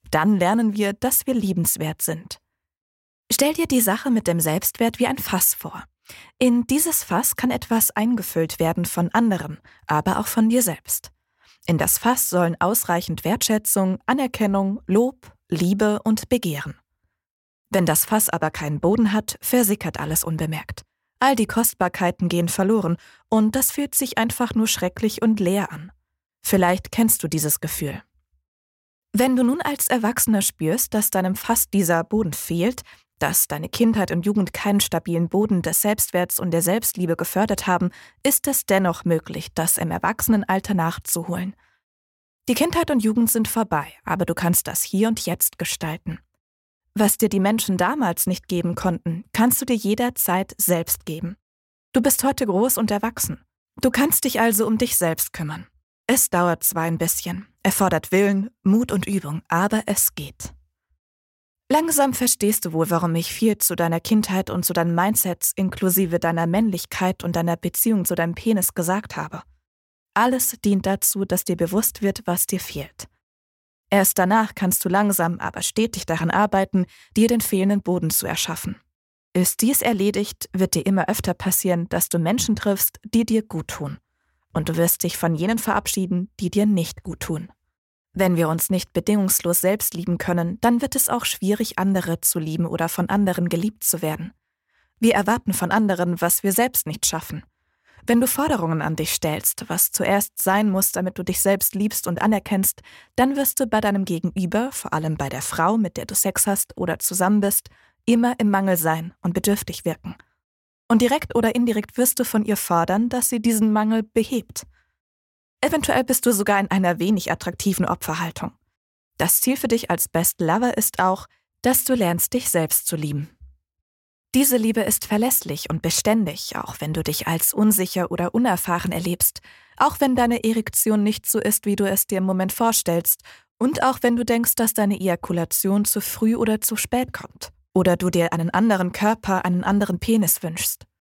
Dann lernen wir, dass wir liebenswert sind. Stell dir die Sache mit dem Selbstwert wie ein Fass vor. In dieses Fass kann etwas eingefüllt werden von anderen, aber auch von dir selbst. In das Fass sollen ausreichend Wertschätzung, Anerkennung, Lob, Liebe und Begehren. Wenn das Fass aber keinen Boden hat, versickert alles unbemerkt. All die Kostbarkeiten gehen verloren und das fühlt sich einfach nur schrecklich und leer an. Vielleicht kennst du dieses Gefühl. Wenn du nun als Erwachsener spürst, dass deinem Fass dieser Boden fehlt, dass deine Kindheit und Jugend keinen stabilen Boden des Selbstwerts und der Selbstliebe gefördert haben, ist es dennoch möglich, das im Erwachsenenalter nachzuholen. Die Kindheit und Jugend sind vorbei, aber du kannst das hier und jetzt gestalten. Was dir die Menschen damals nicht geben konnten, kannst du dir jederzeit selbst geben. Du bist heute groß und erwachsen. Du kannst dich also um dich selbst kümmern. Es dauert zwar ein bisschen, erfordert Willen, Mut und Übung, aber es geht. Langsam verstehst du wohl, warum ich viel zu deiner Kindheit und zu deinen Mindsets inklusive deiner Männlichkeit und deiner Beziehung zu deinem Penis gesagt habe. Alles dient dazu, dass dir bewusst wird, was dir fehlt. Erst danach kannst du langsam, aber stetig daran arbeiten, dir den fehlenden Boden zu erschaffen. Ist dies erledigt, wird dir immer öfter passieren, dass du Menschen triffst, die dir gut tun. Und du wirst dich von jenen verabschieden, die dir nicht gut tun. Wenn wir uns nicht bedingungslos selbst lieben können, dann wird es auch schwierig, andere zu lieben oder von anderen geliebt zu werden. Wir erwarten von anderen, was wir selbst nicht schaffen. Wenn du Forderungen an dich stellst, was zuerst sein muss, damit du dich selbst liebst und anerkennst, dann wirst du bei deinem Gegenüber, vor allem bei der Frau, mit der du Sex hast oder zusammen bist, immer im Mangel sein und bedürftig wirken. Und direkt oder indirekt wirst du von ihr fordern, dass sie diesen Mangel behebt. Eventuell bist du sogar in einer wenig attraktiven Opferhaltung. Das Ziel für dich als Best Lover ist auch, dass du lernst, dich selbst zu lieben. Diese Liebe ist verlässlich und beständig, auch wenn du dich als unsicher oder unerfahren erlebst, auch wenn deine Erektion nicht so ist, wie du es dir im Moment vorstellst, und auch wenn du denkst, dass deine Ejakulation zu früh oder zu spät kommt, oder du dir einen anderen Körper, einen anderen Penis wünschst.